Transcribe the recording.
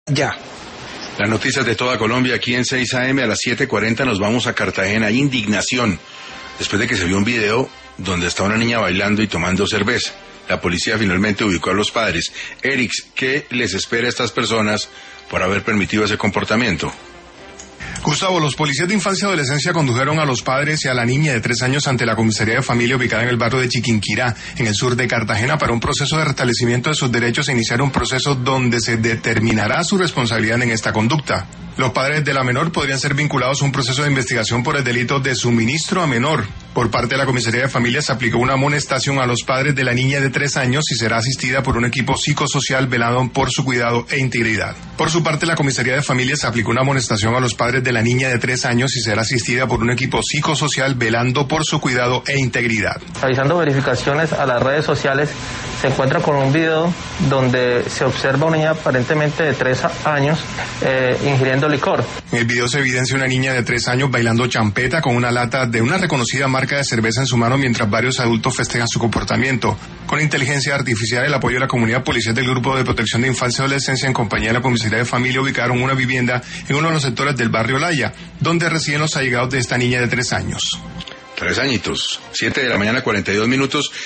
Ya. Las noticias de toda Colombia aquí en 6 a.m. a las 7:40 nos vamos a Cartagena. Indignación. Después de que se vio un video donde está una niña bailando y tomando cerveza. La policía finalmente ubicó a los padres. Erix, ¿qué les espera a estas personas por haber permitido ese comportamiento? Gustavo, los policías de infancia y adolescencia condujeron a los padres y a la niña de 3 años ante la comisaría de familia ubicada en el barrio de Chiquinquirá, en el sur de Cartagena, para un proceso de restablecimiento de sus derechos e iniciar un proceso donde se determinará su responsabilidad en esta conducta. Los padres de la menor podrían ser vinculados a un proceso de investigación por el delito de suministro a menor. Por parte de la comisaría de familia se aplicó una amonestación a los padres de la niña de 3 años y será asistida por un equipo psicosocial velado por su cuidado e integridad. Por su parte, la comisaría de familia se aplicó una amonestación a los padres de la niña de 3 años y será asistida por un equipo psicosocial velando por su cuidado e integridad. Realizando verificaciones a las redes sociales, se encuentra con un video donde se observa una niña aparentemente de 3 años ingiriendo licor. En el video se evidencia una niña de 3 años bailando champeta con una lata de una reconocida marca de cerveza en su mano mientras varios adultos festejan su comportamiento. Con inteligencia artificial y el apoyo de la comunidad policial del Grupo de Protección de Infancia y Adolescencia en compañía de la comisaría de familia ubicaron una vivienda en uno de los sectores del barrio Laya, donde residen los allegados de esta niña de 3 años. 3 añitos, 7 de la mañana, 42 minutos.